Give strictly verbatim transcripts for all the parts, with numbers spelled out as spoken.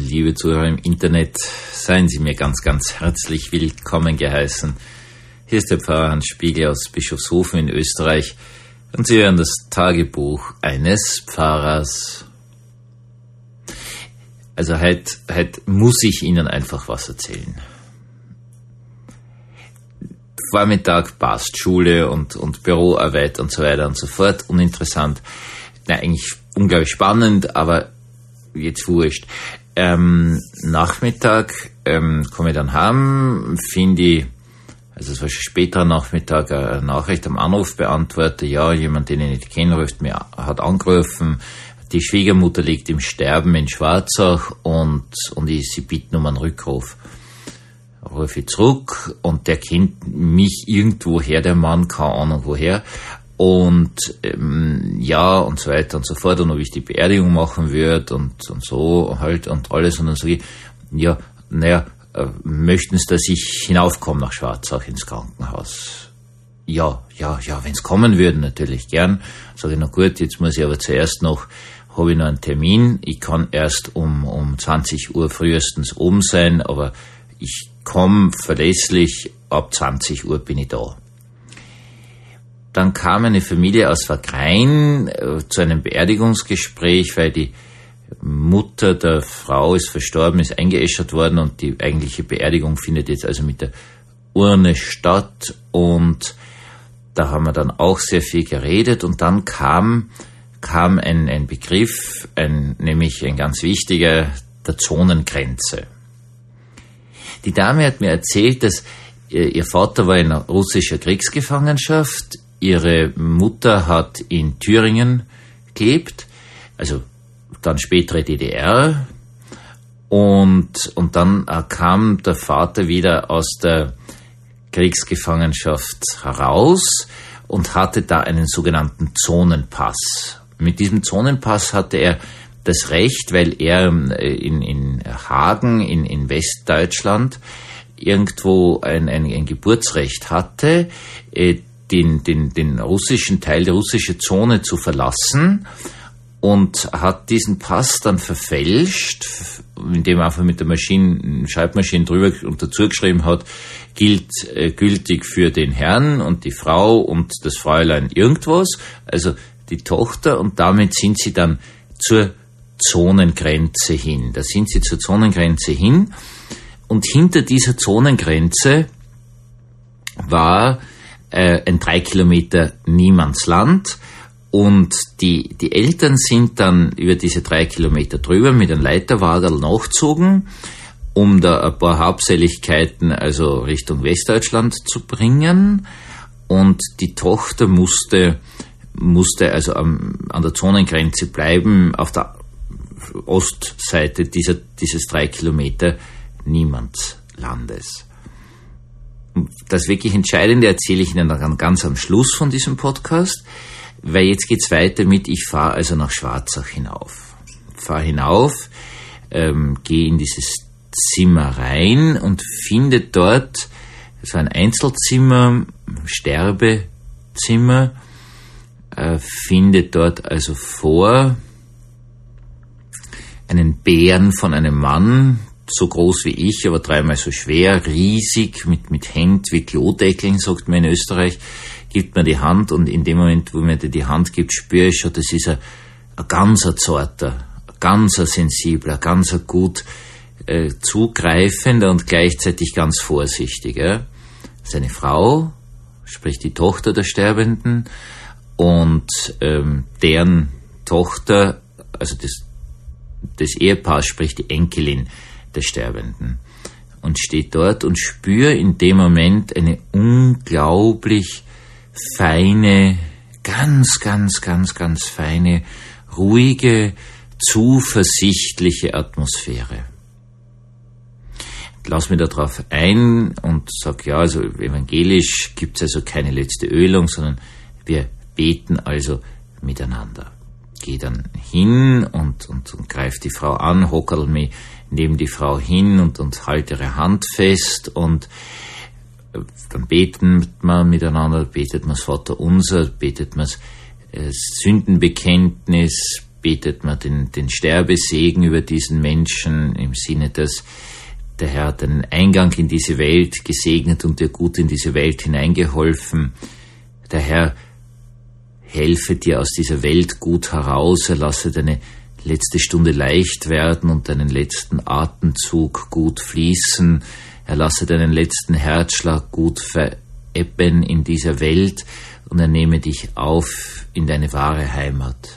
liebe Zuhörer im Internet, seien Sie mir ganz, ganz herzlich willkommen geheißen. Hier ist der Pfarrer Hans Spiegel aus Bischofshofen in Österreich und Sie hören das Tagebuch eines Pfarrers. Also heute, heute muss ich Ihnen einfach was erzählen. Vormittag passt Schule und, und Büroarbeit und so weiter und so fort. Uninteressant. Na, eigentlich unglaublich spannend, aber jetzt wurscht. Ähm, Nachmittag ähm, komme ich dann heim, finde ich, also es war schon später Nachmittag, eine Nachricht am Anrufbeantworter. Ja, jemand, den ich nicht kenne, ruft mir, hat angerufen. Die Schwiegermutter liegt im Sterben in Schwarzach und, und ich, sie bittet um einen Rückruf. Rufe ich zurück und der kennt mich irgendwoher, der Mann, keine Ahnung woher. Und ähm, ja, und so weiter und so fort. Und ob ich die Beerdigung machen würde und, und so halt und alles. Und dann sage ich, ja, naja, äh, möchten Sie, dass ich hinaufkomme nach Schwarzach ins Krankenhaus? Ja, ja, ja, wenn Sie kommen würden, natürlich gern. Sage ich, na gut, jetzt muss ich aber zuerst noch, habe ich noch einen Termin. Ich kann erst um, um zwanzig Uhr frühestens oben sein, aber ich komme verlässlich, ab zwanzig Uhr bin ich da. Dann kam eine Familie aus Wagrain äh, zu einem Beerdigungsgespräch, weil die Mutter der Frau ist verstorben, ist eingeäschert worden und die eigentliche Beerdigung findet jetzt also mit der Urne statt. Und da haben wir dann auch sehr viel geredet und dann kam, kam ein, ein Begriff, ein, nämlich ein ganz wichtiger, der Zonengrenze. Die Dame hat mir erzählt, dass ihr Vater war in russischer Kriegsgefangenschaft, ihre Mutter hat in Thüringen gelebt, also dann spätere D D R, und, und dann kam der Vater wieder aus der Kriegsgefangenschaft heraus und hatte da einen sogenannten Zonenpass. Mit diesem Zonenpass hatte er das Recht, weil er in, in Hagen, in, in Westdeutschland, irgendwo ein, ein, ein Geburtsrecht hatte, den, den, den russischen Teil, die russische Zone zu verlassen, und hat diesen Pass dann verfälscht, indem er einfach mit der Maschine, Schreibmaschine drüber und dazu geschrieben hat, gilt äh, gültig für den Herrn und die Frau und das Fräulein irgendwas, also die Tochter, und damit sind sie dann zur Zonengrenze hin. Da sind sie zur Zonengrenze hin und hinter dieser Zonengrenze war äh, ein drei Kilometer Niemandsland und die, die Eltern sind dann über diese drei Kilometer drüber mit einem Leiterwagerl nachgezogen, um da ein paar Habseligkeiten also Richtung Westdeutschland zu bringen, und die Tochter musste, musste also am, an der Zonengrenze bleiben, auf der Ostseite dieser, dieses drei Kilometer Niemandslandes. Das wirklich Entscheidende erzähle ich Ihnen dann ganz am Schluss von diesem Podcast, weil jetzt geht's weiter mit, ich fahre also nach Schwarzach hinauf. Fahre hinauf, ähm, gehe in dieses Zimmer rein und finde dort so ein Einzelzimmer, Sterbezimmer, äh, finde dort also vor einen Bären von einem Mann, so groß wie ich, aber dreimal so schwer, riesig, mit, mit Händen wie Klodeckeln, sagt man in Österreich, gibt mir die Hand, und in dem Moment, wo mir die Hand gibt, spüre ich schon, das ist ein, ein ganzer zarter, ein ganzer sensibler, ein ganzer gut äh, zugreifender und gleichzeitig ganz vorsichtiger. Seine Frau, sprich die Tochter der Sterbenden, und ähm, deren Tochter, also das des Ehepaars, sprich die Enkelin der Sterbenden, und steht dort und spüre in dem Moment eine unglaublich feine, ganz, ganz, ganz, ganz feine, ruhige, zuversichtliche Atmosphäre. Lass mich da drauf ein und sag, ja, also evangelisch gibt's also keine letzte Ölung, sondern wir beten also miteinander. Gehe dann hin und, und, und greife die Frau an, hockerl mich neben die Frau hin und, und halte ihre Hand fest, und dann beten wir miteinander, betet man das Vaterunser, betet man das Sündenbekenntnis, betet man den, den Sterbesegen über diesen Menschen im Sinne, dass der Herr hat einen Eingang in diese Welt gesegnet und dir gut in diese Welt hineingeholfen. Der Herr helfe dir aus dieser Welt gut heraus, er lasse deine letzte Stunde leicht werden und deinen letzten Atemzug gut fließen. Er lasse deinen letzten Herzschlag gut verebben in dieser Welt und er nehme dich auf in deine wahre Heimat.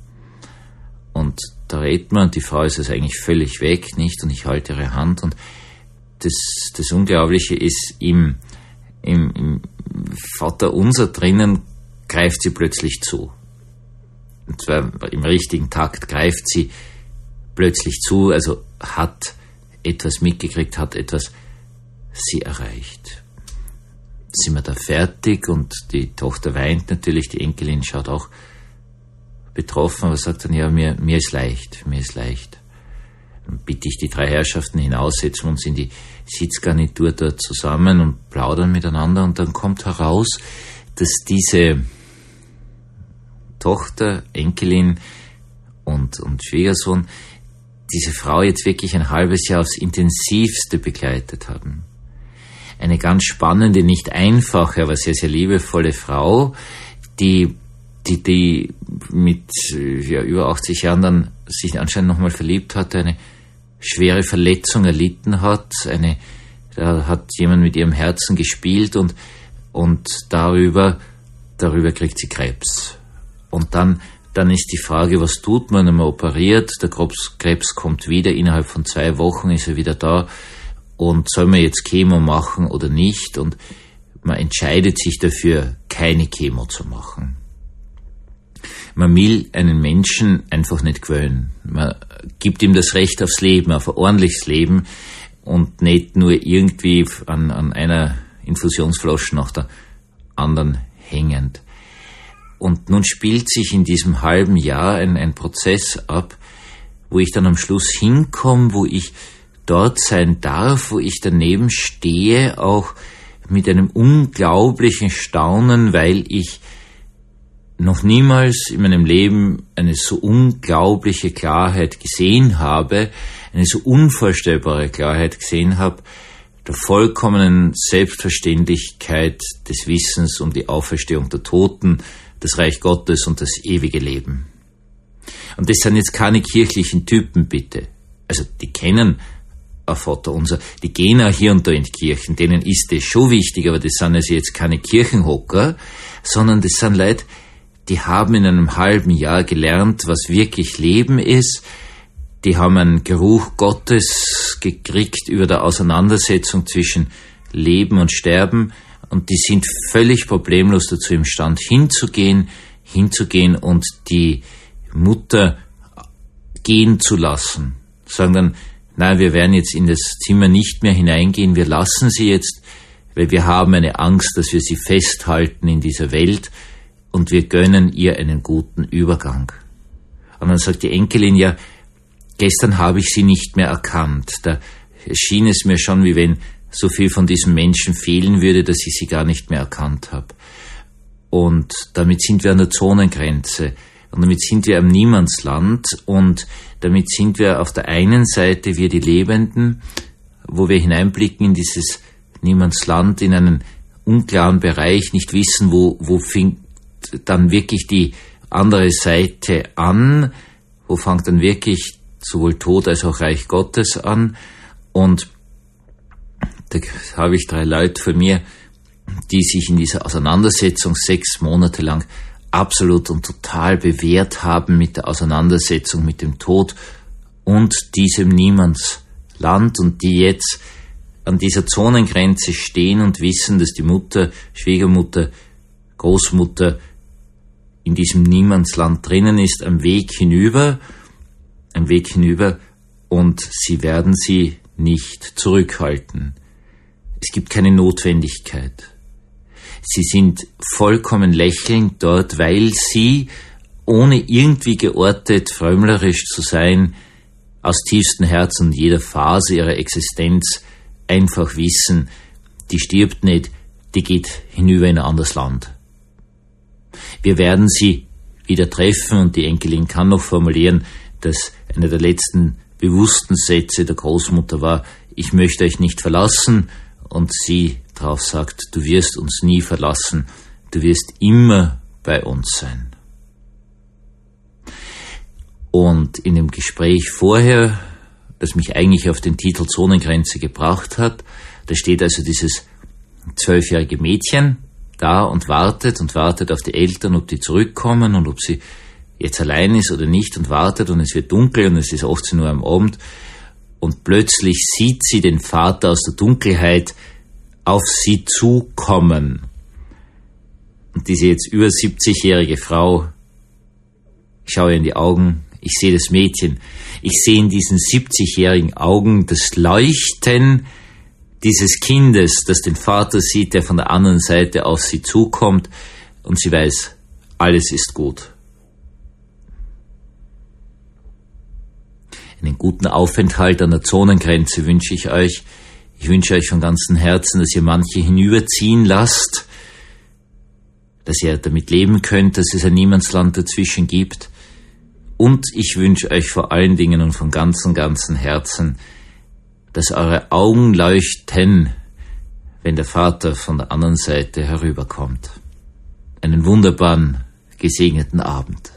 Und da redet man, und die Frau ist es eigentlich völlig weg, nicht? Und ich halte ihre Hand und das, das Unglaubliche ist, im, im, im Vaterunser drinnen greift sie plötzlich zu. Und zwar im richtigen Takt greift sie plötzlich zu, also hat etwas mitgekriegt, hat etwas sie erreicht. Sind wir da fertig und die Tochter weint natürlich, die Enkelin schaut auch betroffen, aber sagt dann, ja, mir, mir ist leicht, mir ist leicht. Dann bitte ich die drei Herrschaften hinaus, setzen wir uns in die Sitzgarnitur da zusammen und plaudern miteinander und dann kommt heraus, dass diese Tochter, Enkelin und, und Schwiegersohn diese Frau jetzt wirklich ein halbes Jahr aufs Intensivste begleitet haben. Eine ganz spannende, nicht einfache, aber sehr, sehr liebevolle Frau, die, die, die mit ja, über achtzig Jahren dann sich anscheinend nochmal verliebt hatte, eine schwere Verletzung erlitten hat, eine, da hat jemand mit ihrem Herzen gespielt und, und darüber, darüber kriegt sie Krebs. Und dann, dann ist die Frage, was tut man, wenn man operiert, der Krebs, Krebs kommt wieder, innerhalb von zwei Wochen ist er wieder da, und soll man jetzt Chemo machen oder nicht? Und man entscheidet sich dafür, keine Chemo zu machen. Man will einen Menschen einfach nicht quälen. Man gibt ihm das Recht aufs Leben, auf ein ordentliches Leben und nicht nur irgendwie an, an einer Infusionsflasche nach der anderen hängend. Und nun spielt sich in diesem halben Jahr ein, ein Prozess ab, wo ich dann am Schluss hinkomme, wo ich dort sein darf, wo ich daneben stehe, auch mit einem unglaublichen Staunen, weil ich noch niemals in meinem Leben eine so unglaubliche Klarheit gesehen habe, eine so unvorstellbare Klarheit gesehen habe, der vollkommenen Selbstverständlichkeit des Wissens um die Auferstehung der Toten, das Reich Gottes und das ewige Leben. Und das sind jetzt keine kirchlichen Typen, bitte. Also die kennen ein Vaterunser, die gehen auch hier und da in die Kirchen, denen ist das schon wichtig, aber das sind also jetzt keine Kirchenhocker, sondern das sind Leute, die haben in einem halben Jahr gelernt, was wirklich Leben ist, die haben einen Geruch Gottes gekriegt über der Auseinandersetzung zwischen Leben und Sterben und die sind völlig problemlos dazu imstand, hinzugehen, hinzugehen und die Mutter gehen zu lassen. Sagen dann, nein, wir werden jetzt in das Zimmer nicht mehr hineingehen, wir lassen sie jetzt, weil wir haben eine Angst, dass wir sie festhalten in dieser Welt und wir gönnen ihr einen guten Übergang. Und dann sagt die Enkelin, ja, gestern habe ich sie nicht mehr erkannt. Da schien es mir schon, wie wenn so viel von diesem Menschen fehlen würde, dass ich sie gar nicht mehr erkannt habe. Und damit sind wir an der Zonengrenze. Und damit sind wir am Niemandsland. Und damit sind wir auf der einen Seite, wir die Lebenden, wo wir hineinblicken in dieses Niemandsland, in einen unklaren Bereich, nicht wissen, wo, wo fängt dann wirklich die andere Seite an, wo fängt dann wirklich sowohl Tod als auch Reich Gottes an. Und da habe ich drei Leute von mir, die sich in dieser Auseinandersetzung sechs Monate lang absolut und total bewährt haben mit der Auseinandersetzung mit dem Tod und diesem Niemandsland und die jetzt an dieser Zonengrenze stehen und wissen, dass die Mutter, Schwiegermutter, Großmutter in diesem Niemandsland drinnen ist, am Weg hinüber, am Weg hinüber und sie werden sie nicht zurückhalten. Es gibt keine Notwendigkeit. Sie sind vollkommen lächelnd dort, weil sie, ohne irgendwie geortet, frömmlerisch zu sein, aus tiefstem Herzen und jeder Phase ihrer Existenz einfach wissen, die stirbt nicht, die geht hinüber in ein anderes Land. Wir werden sie wieder treffen und die Enkelin kann noch formulieren, dass einer der letzten bewussten Sätze der Großmutter war, ich möchte euch nicht verlassen, und sie darauf sagt, du wirst uns nie verlassen, du wirst immer bei uns sein. Und in dem Gespräch vorher, das mich eigentlich auf den Titel Zonengrenze gebracht hat, da steht also dieses zwölfjährige Mädchen da und wartet und wartet auf die Eltern, ob die zurückkommen und ob sie jetzt allein ist oder nicht, und wartet, und es wird dunkel und es ist achtzehn Uhr am Abend, und plötzlich sieht sie den Vater aus der Dunkelheit auf sie zukommen. Und diese jetzt über siebzigjährige Frau, ich schaue ihr in die Augen, ich sehe das Mädchen, ich sehe in diesen siebzigjährigen Augen das Leuchten dieses Kindes, das den Vater sieht, der von der anderen Seite auf sie zukommt, und sie weiß, alles ist gut. Einen guten Aufenthalt an der Zonengrenze wünsche ich euch. Ich wünsche euch von ganzem Herzen, dass ihr manche hinüberziehen lasst, dass ihr damit leben könnt, dass es ein Niemandsland dazwischen gibt. Und ich wünsche euch vor allen Dingen und von ganzem, ganzem Herzen, dass eure Augen leuchten, wenn der Vater von der anderen Seite herüberkommt. Einen wunderbaren, gesegneten Abend.